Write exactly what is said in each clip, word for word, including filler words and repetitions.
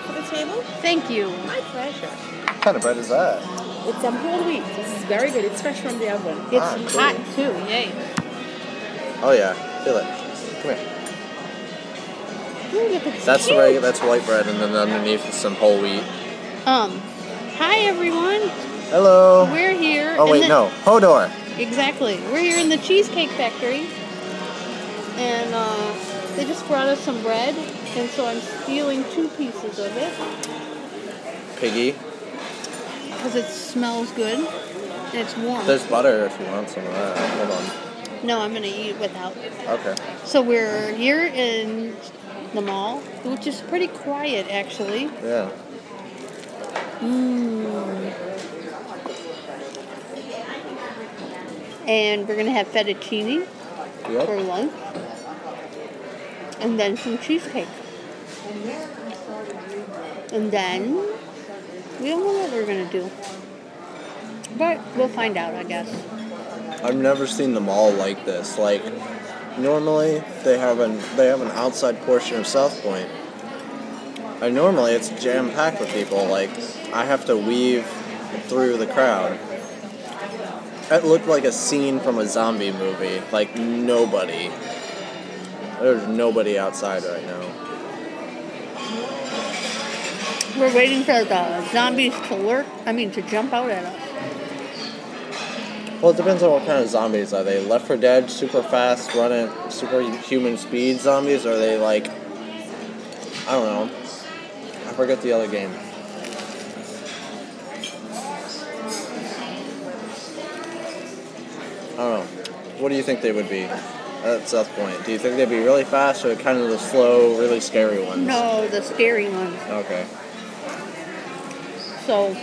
to the table? Thank you. My pleasure. What kind of bread is that? It's um, whole wheat. This is very good. It's fresh from the oven. It's Ah, cool. hot too. Yay. Oh yeah, feel it. Come here. Ooh, look, it's That's the cute. regular. That's white bread, and then underneath is some whole wheat. Um, hi everyone. Hello. We're here. Oh in wait, the, no, Hodor. Exactly. We're here in the Cheesecake Factory, and uh, they just brought us some bread, and so I'm stealing two pieces of it Piggy. because it smells good and it's warm. There's butter if you want some of that. Hold on. No, I'm gonna eat it without. Okay. So we're here in the mall, which is pretty quiet actually. Yeah. Mmm. And we're gonna have fettuccine for Yep. lunch, and then some cheesecake, and then we don't know what we're gonna do, but we'll find out, I guess. I've never seen the mall like this. Like, normally they have an they have an outside portion of South Point. And normally it's jam packed with people. Like, I have to weave through the crowd. It looked like a scene from a zombie movie. Like, nobody. There's nobody outside right now. We're waiting for the zombies to lurk. I mean, to jump out at us. Well, it depends on what kind of zombies. Are they Left four Dead, super fast, running, superhuman speed zombies? Or are they like, I don't know. I forget the other game. I don't know. What do you think they would be at South Point? Do you think they'd be really fast or kind of the slow, really scary ones? No, the scary ones. Okay. So,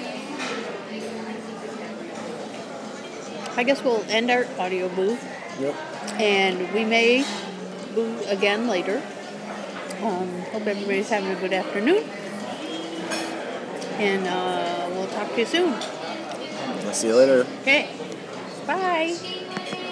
I guess we'll end our audio booth, Yep. and we may boo again later. Um, hope everybody's having a good afternoon, and uh, we'll talk to you soon. I'll see you later. Okay, bye.